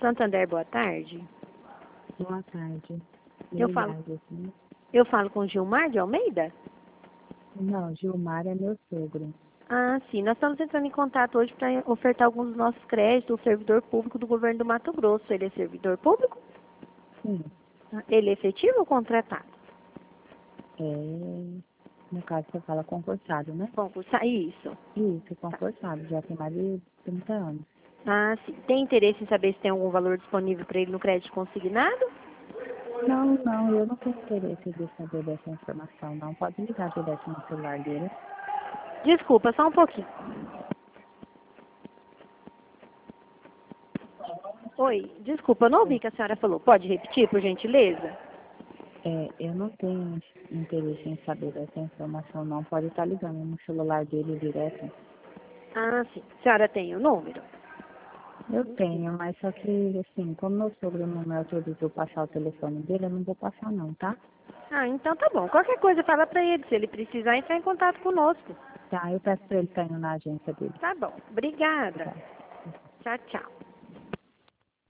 Santander, boa tarde. Boa tarde. Eu falo com Gilmar de Almeida? Não, Gilmar é meu sogro. Ah, sim. Nós estamos entrando em contato hoje para ofertar alguns dos nossos créditos do servidor público do governo do Mato Grosso. Ele é servidor público? Sim. Ele é efetivo ou contratado? No caso, você fala concursado, né? Concursado, isso. Isso, concursado. Já tem mais de 30 anos. Ah, sim. Tem interesse em saber se tem algum valor disponível para ele no crédito consignado? Não, eu não tenho interesse de saber dessa informação, não. Pode ligar direto no celular dele. Desculpa, só um pouquinho. Oi, desculpa, eu não ouvi o que a senhora falou. Pode repetir, por gentileza? Eu não tenho interesse em saber dessa informação, não. Pode estar ligando no celular dele direto. Ah, sim. A senhora tem o número? Eu tenho, mas só que, assim, como meu sogro não me autorizou passar o telefone dele, eu não vou passar não, tá? Ah, então tá bom. Qualquer coisa fala pra ele. Se ele precisar, entrar em contato conosco. Tá, eu peço pra ele estar indo na agência dele. Tá bom. Obrigada. Tá. Tchau, tchau.